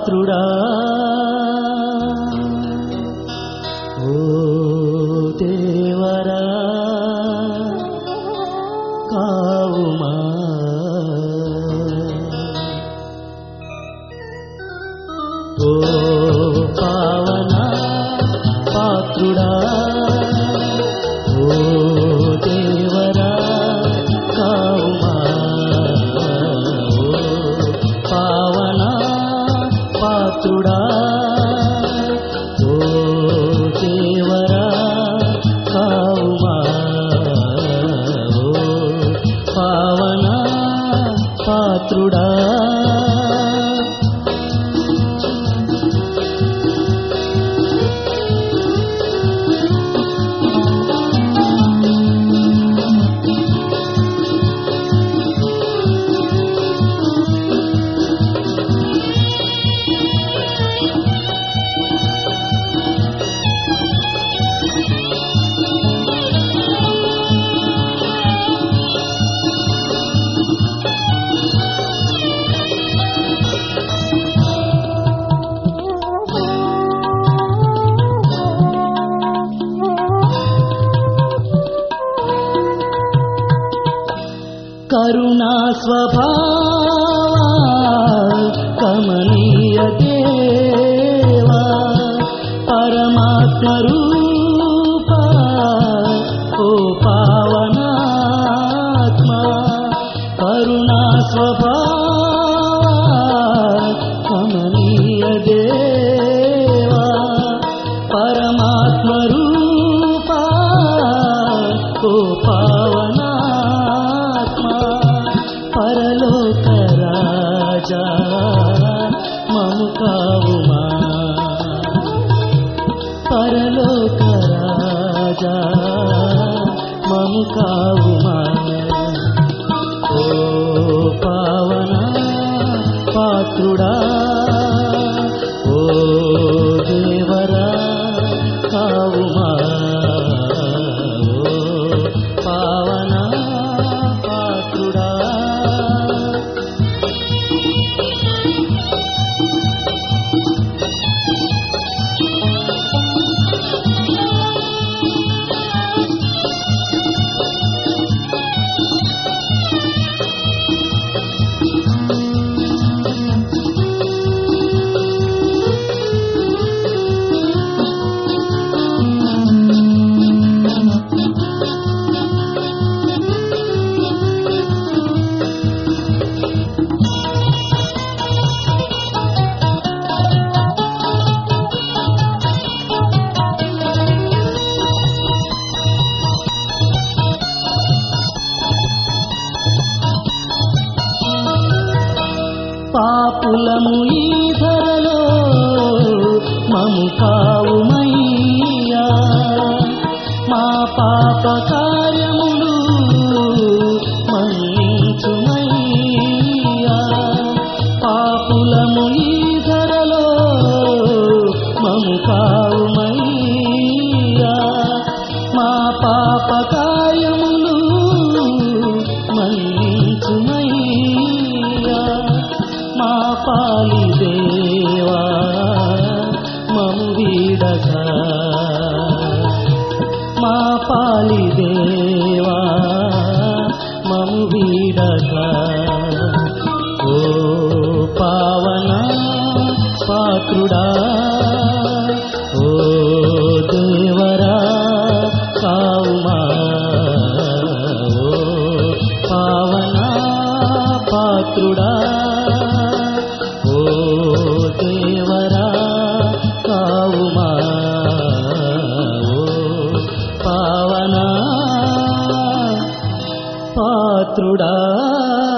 పాత్రుడా ఓ దేవరా కావుమా ఓ పావన పాత్రుడా ఓ దేవరా కావుమా ఓ పావన పాత్రుడా ఓ దేవరా కావుమా ఓ పావన పాత్రుడా కరుణా స్వభావా కమనీయ దేవా పరమాత్మ రూపా ఓ పావనాత్మ కరుణా స్వభావా కమనీయ దేవా పరమాత్మ రూపా ఓ పావనా పరలోక రాజా మము కావుమా పరలోక రాజా మము కావుమా ఓ పావన పాత్రుడా ఓ దేవరా కావుమా ఓ పావన పాత్రుడా పాపులము ఈ ధరలో మము కావుమయ్యా మా పాప కార్యములు మన్నించుమయ్యా పాపులము ఈ ధరలో మము కావుమయ్యా మా పాప కార్యములు మన్నించుమయ్యా మా పాలి దేవా మము వీడక మా పాలి దేవా మము వీడక ఓ పావన పాత్రుడా ఓ దేవరా కావుమా ఓ పావన పాత్రుడా ఓ దేవరా కావుమా ఓ పావన పాత్రుడా